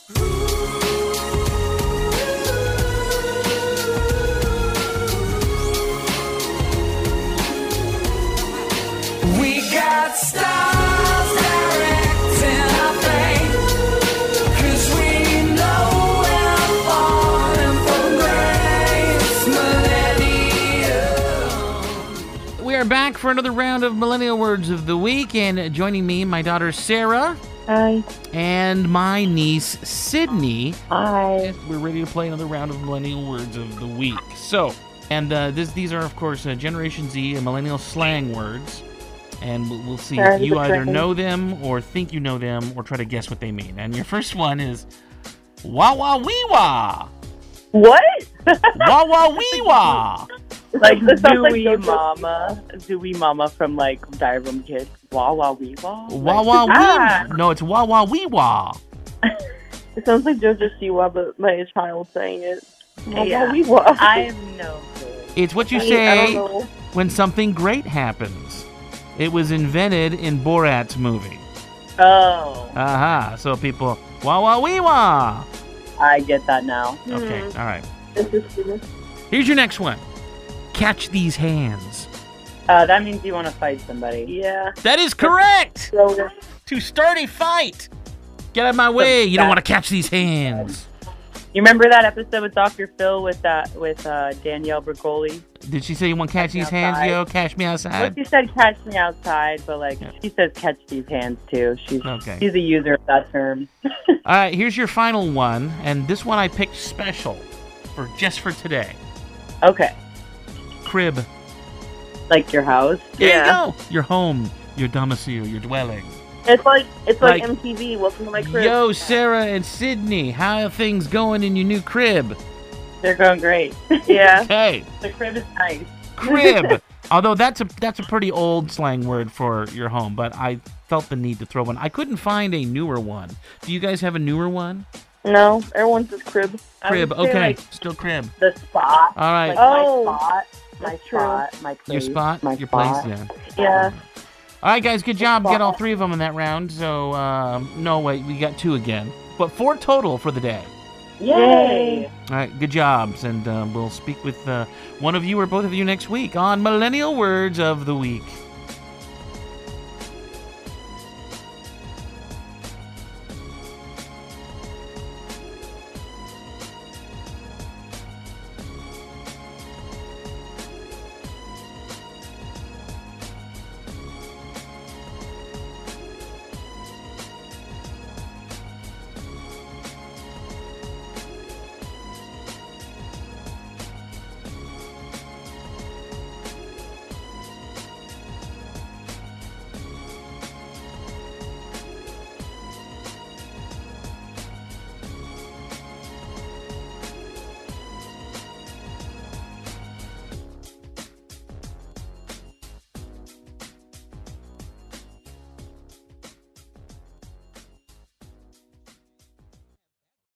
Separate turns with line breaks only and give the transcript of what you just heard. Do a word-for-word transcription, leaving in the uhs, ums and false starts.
We got stars directing our fate, 'cause we know we're falling from grace. Millennial.
We are back for another round of Millennial Words of the Week, and joining me, my daughter Sarah.
Hi.
And my niece Sydney.
Hi.
We're ready to play another round of Millennial Words of the Week. So, and uh, this, these are, of course, uh, Generation Z and Millennial slang words. And we'll, we'll see
Sorry,
if you
the
either
trick.
know them or think you know them or try to guess what they mean. And your first one is wah wah wee wah.
What?
Wah wah wee wah.
Like the
Zooey
like
Mama, Zooey Mama from like Diary of a Kid. Wah wah wee wah.
Wah
Like,
wah wee.
Ah.
No, it's wah wah wee wah.
It sounds like Joseph Siwa, but my child saying it.
Yeah.
Wah, wah, wee, wah.
I have no clue.
It's what you
I- I
say
don't know.
when something great happens. It was invented in Borat's movie.
Oh,
Aha. So people, wah wah wee wah.
I get that now.
Okay,
Hmm.
all right.
This is stupid.
Here's your next one. Catch these hands.
Uh, that means you want to fight somebody.
Yeah.
That is correct.
So,
To start a fight. Get out of my way. You don't want to catch these hands.
You remember that episode with Doctor Phil with that with uh, Danielle Bergoli?
Did she say you want to catch
Catch me
these hands,
outside.
yo? Catch me
Well,
outside?
she said catch me outside, but like
Yeah.
she says catch these hands too. She's
Okay.
she's a user of that term.
All right, here's your final one. And this one I picked special for just for today.
Okay,
Crib.
like your house.
There
Yeah.
you go. Your home, your domicile, your dwelling.
it's like it's like,
Like-
M T V. Welcome to my crib.
Yo, Sarah and Sydney, how are things going in your new crib?
They're going great.
Yeah.
Okay,
The crib is nice.
crib. Although that's a that's a pretty old slang word for your home, but I felt the need to throw one. I couldn't find a newer one. Do you guys have a newer one?
No, everyone says crib.
Crib.
I would say,
Okay,
like,
still crib.
the spot.
All right.
Like
Oh,
my spot. My
that's true.
spot. My place.
Your spot,
My
your
spot.
place, yeah.
Yeah.
All right, guys, good job. Get all three of them in that round. So, um, no, wait, we got two again. But four total for the day.
Yay!
All right, good jobs. And uh, we'll speak with uh, one of you or both of you next week on Millennial Words of the Week.